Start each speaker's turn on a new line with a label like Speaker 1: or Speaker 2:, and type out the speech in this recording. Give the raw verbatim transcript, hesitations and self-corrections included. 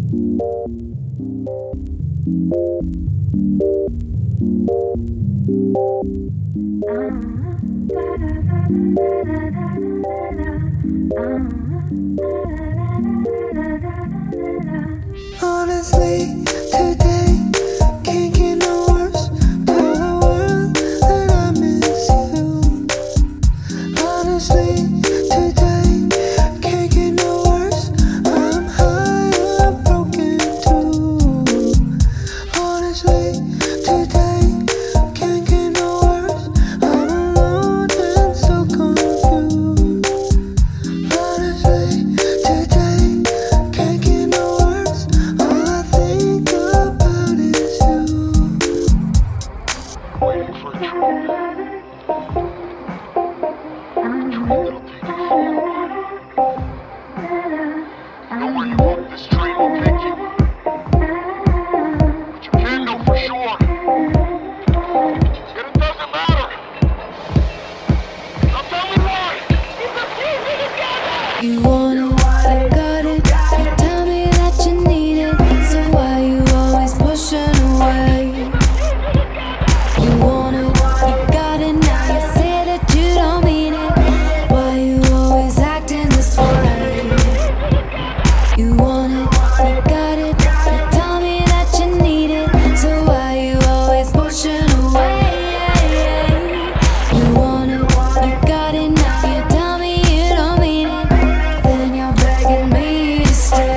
Speaker 1: Honestly, today can't get no worse. Tell the world that I miss you. Honestly, today can't get no worse. I'm high, I'm broken too. Honestly, today can't get no worse. I'm alone and so confused. Honestly, today can't get no worse. All I think about is you.
Speaker 2: Waiting for a truth. A truth that'll take you forward. You know where you want this train will take you. But you can't know for sure. Yet it doesn't matter. Now tell me why.
Speaker 3: You want it, I got it. You tell me that you need it, so why you always pushing away? You want it, you got it, now you say that you don't mean it. Why you always acting this way? You want it, you got it. You tell me that you need it, so why you always pushing away? You want it, you got it, now you tell me you don't mean it. Then you're begging me to stay.